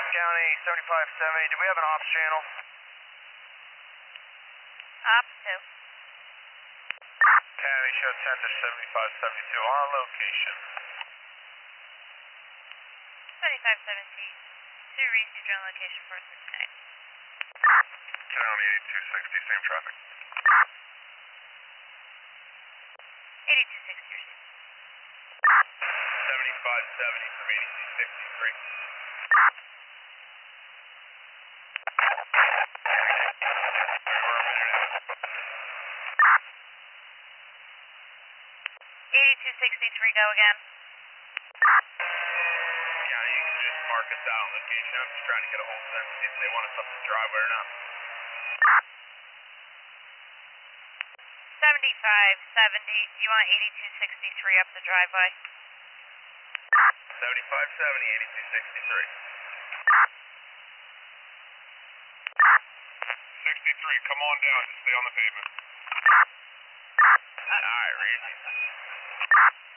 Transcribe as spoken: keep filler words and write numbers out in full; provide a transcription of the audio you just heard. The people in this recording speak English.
County seventy-five seventy, do we have an ops channel? Ops two. County show ten to seventy-five seventy-two on location. seventy-five seventeen. Two received on location for sixty-nine. County eighty-two sixty, same traffic. eighty-two sixty received. seventy-five seventy from eighty-two sixty-three. eighty-two sixty-three, go again. County, you can just mark us out on location. I'm just trying to get a hold of them, see if they want us up the driveway or not. seventy-five seventy, do you want eighty-two sixty-three up the driveway? seventy-five seventy, eighty-two sixty-three. sixty-three, come on down, just stay on the pavement. Alright, Reese.